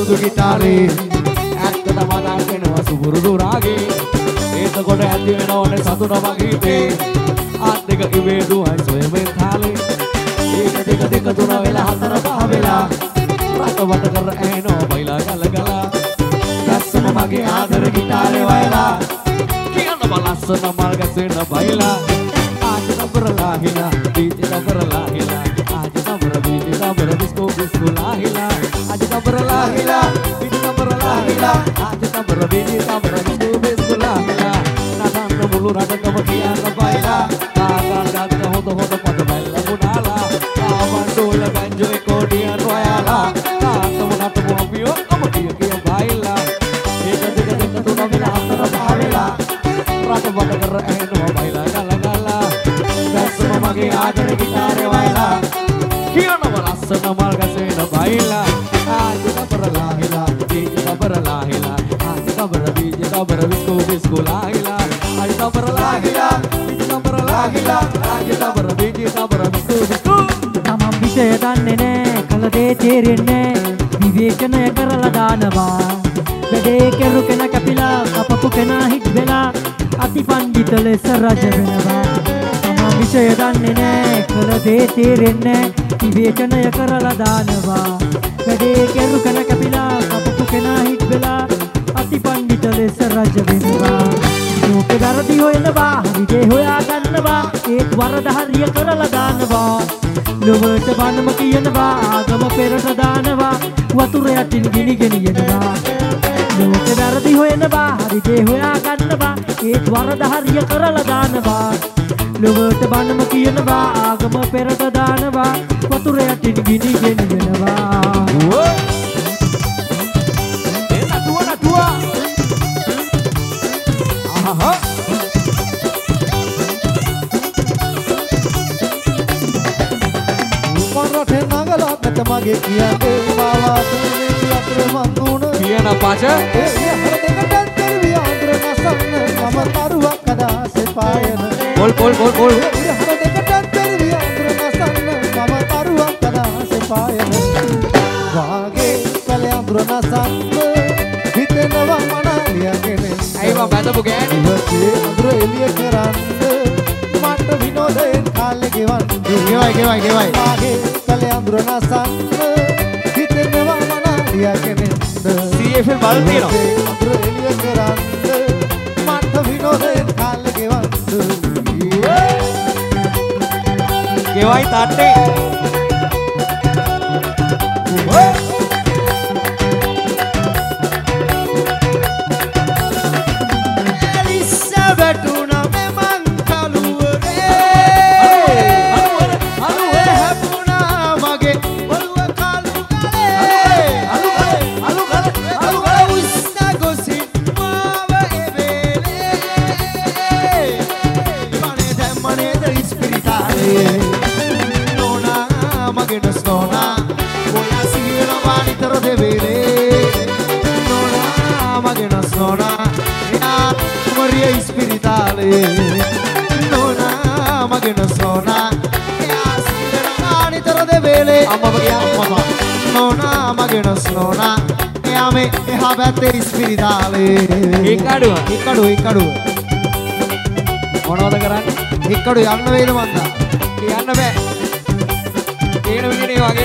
සුදු ගිටාරේ ඇත්තටම දාගෙනවා සුබුරුදු රාගේ එතකොට ඇති වෙනවනේ සතුට මගීතේ ආත් දෙක ඉවේ දුවයි සොයමෙන් තාලේ ඒක දෙක දෙක තුන වෙලා හතර පහ වෙලා රට වට කර ඇනෝ බයිලා ගලගලා ලස්සන මගේ ආදර ගිටාරේ වයලා කියන්න බලස්සන මල් ගැසෙන බයිලා ආජ නබරලා හිලා දීති නබරලා හිලා ආජ නබර දීති නබර ඩිස්කෝ ඩිස්කෝ ලා හිලා ආජ නබරලා හිලා දීති නබරලා හිලා ආජ නබර දීති නබර ඩිස්කෝ ඩිස්කෝ ලා හිලා නදන්න මුළු රටකම කියන්න බයිලා ආගාගත් හොද හොද පද බැල්ල මුනාලා ආවන්ඩෝල ගංජෝ කොඩියන් රොයාලා තාතම නටමු අපියෝ කම කිය කිය බයිලා ඒක දෙක දෙක තුන වෙලා හතර පහ වෙලා රට වට කර ඇහෙනවා බයිලා ගලගලා දැස්සම මගේ ආදර ගිටාරේ වයලා කියනවා ලස්සන මල් ගැසෙන බයිලා ආජ නබරලා හිලා දීජ නබරලා හිලා ආජ නබර දීජ නබර විස්කෝ විස්කෝ ලා හිලා ආජ නබරලා හිලා දීජ නබරලා හිලා ආජ නබර දීජ නබර විස්කෝ විස්කෝ තමන් විෂය දන්නේ නෑ කල දේ තේරෙන්නේ විවේචනය කරලා දානවා වැඩේ කෙරු කෙන කැපිලා කපපු කෙනා හිට වෙලා අතිපණ්ඩිත ලෙස රජ වෙනවා තමන් විෂය දන්නේ නෑ කල දේ තේරෙන්නේ විවේචනය කරලා දානවා වැඩේ කෙරු කෙන කැපිලා කපපු කෙනා හිට වෙලා අතිපණ්ඩිත ලෙස රජ වෙනවා ලෝකෙ වැරදි හොයනවා හරිදේ හොයා ගන්නවා ඒත් වරද හරිය කරලා දානවා ලොවට බණම කියනවා ආගම පෙරට දානවා වතුර යටින් ගිනි ගෙනියනවා ලෝකෙ වැරදි හොයනවා හරිදේ හොයා ගන්නවා ඒත් වරද හරිය කරලා දානවා ලොවට බණම කියනවා ආගම පෙරට දානවා වතුර යටින් ගිනි ගෙනියනවා මගේ කියන්නේ මාවාතනේ අතර මංගුණ කියන පාච ඒ හර දෙකට ඇතරවි ආන්දර නසන්න මම තරුවක් අදාසේ පායන පොල් හර දෙකට ඇතරවි ආන්දර නසන්න මම තරුවක් අදාසේ පායන වාගේ කලේ ආන්දර නසන්න හිතෙනවා මනලියගෙන ඇයි මම බඳපු ගෑණි ඉවසේ ආන්දර එළිය කරන්න මට විනෝදයෙන් කාලේ ගෙවන්න ගෙවයි වාගේ කලේ ආන්දර නසන්න හිතෙනවා මනලියගෙන CFL බල තියෙනවා ආන්දර එළිය කරන්න මට විනෝදයෙන් කාලේ ගෙවන්න ගෙවයි තාත්තේ එහා පැත්තේ ඉස්පිරිතාලේ එක්කඩුව මොනවද කරන්නේ එක්කඩුව යන්න වේද මන්දා යන්න බෑ තේන විදිහේ වගේ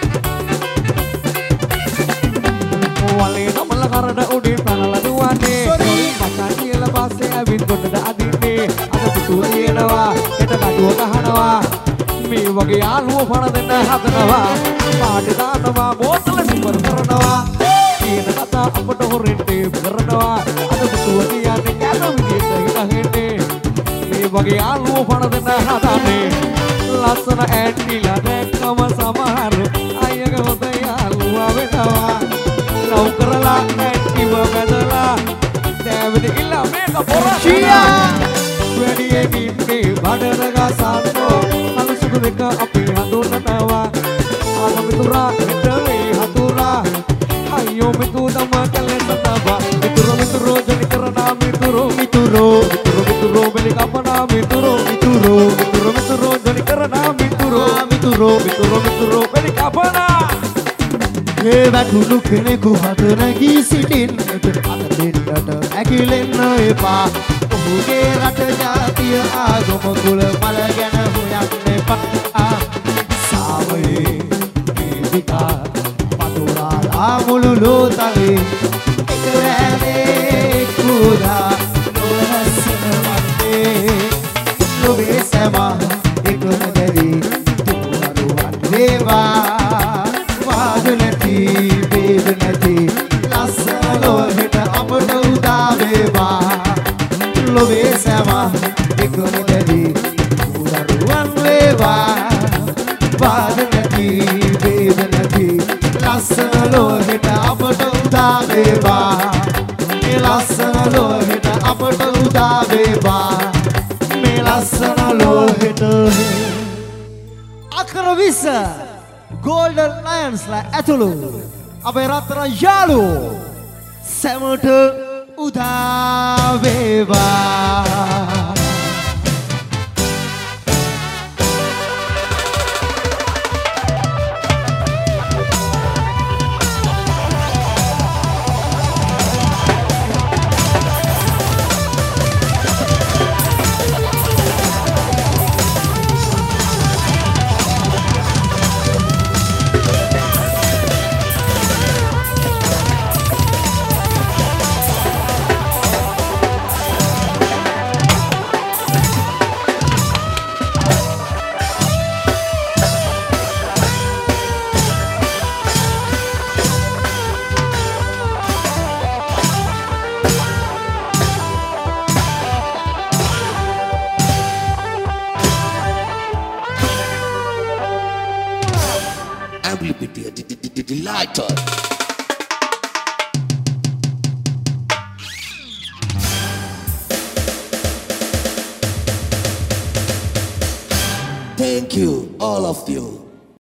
ඕවලේ නමල කරට උඩින් පැනලා දුවන්නේ මචන් කියලා පස්සේ ඇවිත් කොටද අදින්නේ අද පුතු දිනනවා හෙට කඩුව ගහනවා මේ වගේ යාළුවෝ පණ දෙන්න හදනවා පාටි දානවා බෝතල සිපර් කරනවා කියන කතා අපට හොරෙන්ටේ කරනවා අද පුතුව කියන්නේ කැම විදියට හිතහෙන්නේ මේ වගේ යාළුවෝ පණ දෙන්න හදන්නේ ලස්සන ඇන්ටිලා දැක්කම සමහර අයගේ හොඳ යාළුවා වෙනවා ලව් කරලා ඇන්ටිව බැදලා දැවෙන ඉල්ලා මේක පොරචියා වැඩියෙන් ඉන්නේ බඩර ගසන්නෝ අලුසුදු දෙක අපි හඳුනනවා ආගම මිතුරා හිටවේ හතුරා අයියෝ මිතු දම කලෙන්නවා මිතුරෝ ජනි කරනා මිතුරෝ බෙලි කපනා මිතුරෝ ජනි කරනා මිතුරෝ බෙලි කපනා ඒ වැටුණු කෙනෙකු හත නැගී සිටින්නට අත දෙන්නට ඇකිලෙන්න එපා ඔහුගේ රට ජාතිය ආගම කුල මල ගැන හොයන්න එපා සාමයේ වේදිකා පතුරාලා මුළු ලෝතලේ එක රැඳේ කුඩා නොරසන වත්තේ ලොවේ සෑම එකම දැවී තුරුවන් වේවා වාද නැති වේද නැති ලස්සන ලෝහෙට අපට උදා වේවා ලොවේ සෑම එකම දැවී තුරුවන් වේවා වාද නැති වේද නැති ලස්සන ලෝහෙට අපට උදා වේවා මේ ලස්සන ලෝහෙට අපට උදා වේවා මේ ලස්සන ලෝහෙට අකර 20 Golden Lions ලා ඇතුළු අපේ රත්තරන් යාළුවෝ සැමට උදා වේවා Delighted. Thank you, all of you.